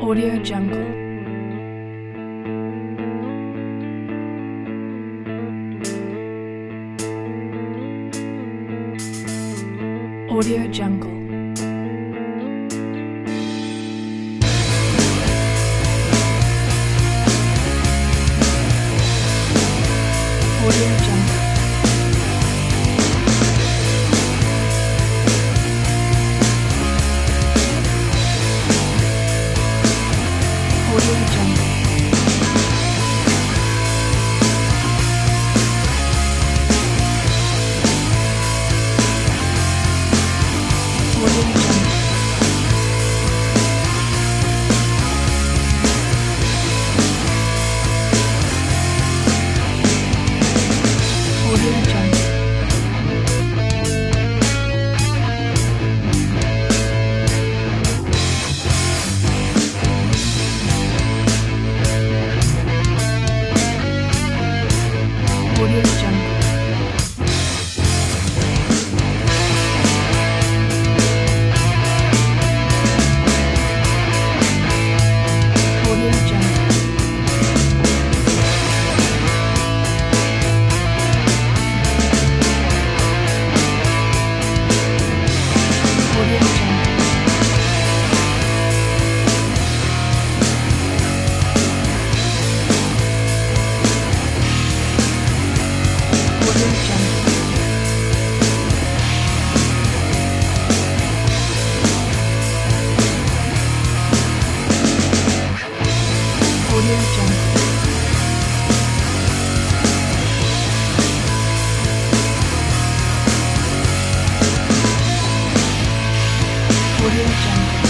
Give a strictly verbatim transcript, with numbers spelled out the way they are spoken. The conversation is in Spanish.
Audio Jungle. Audio Jungle. Audio Jungle. Audio Jungle. Audio Jungle. Audio Jungle. Audio Jungle. Audio Jungle. Audio Jungle. Audio Jungle. Audio Jungle. Audio Jungle.